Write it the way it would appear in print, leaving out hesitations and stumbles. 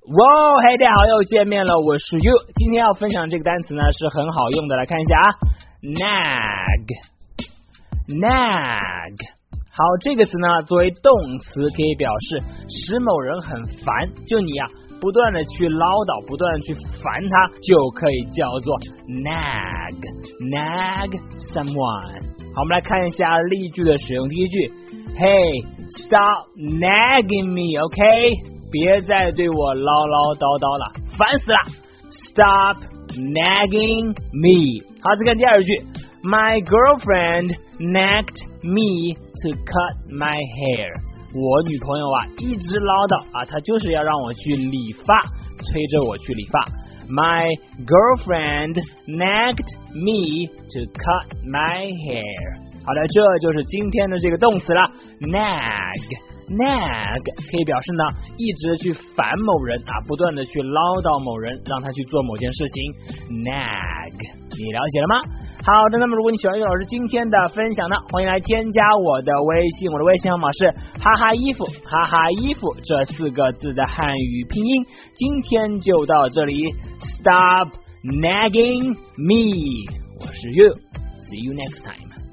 哇，嘿，大家好，又见面了，我是 You。今天要分享这个单词呢是很好用的，来看一下啊 ，nag。好，这个词呢作为动词可以表示使某人很烦，就你啊不断的去唠叨，不断的去烦他，就可以叫做 nag someone。好，我们来看一下例句的使用。第一句 ，Hey, stop nagging me, OK？ 别再对我唠唠叨叨了，烦死了 ！Stop nagging me。好，再看第二句 ，My girlfriend nagged me to cut my hair。我女朋友啊一直唠叨啊，她就是要让我去理发，催着我去理发。My girlfriend nagged me to cut my hair。好的，这就是今天的这个动词了 ，nag。nag 可以表示呢一直去烦某人啊，不断的去唠叨某人，让他去做某件事情 nag。 你了解了吗？好的，那么如果你喜欢岳老师今天的分享呢，欢迎来添加我的微信，我的微信号码是哈哈衣服，哈哈衣服这4个字的汉语拼音。今天就到这里 ，Stop nagging me， 我是 You，See you next time。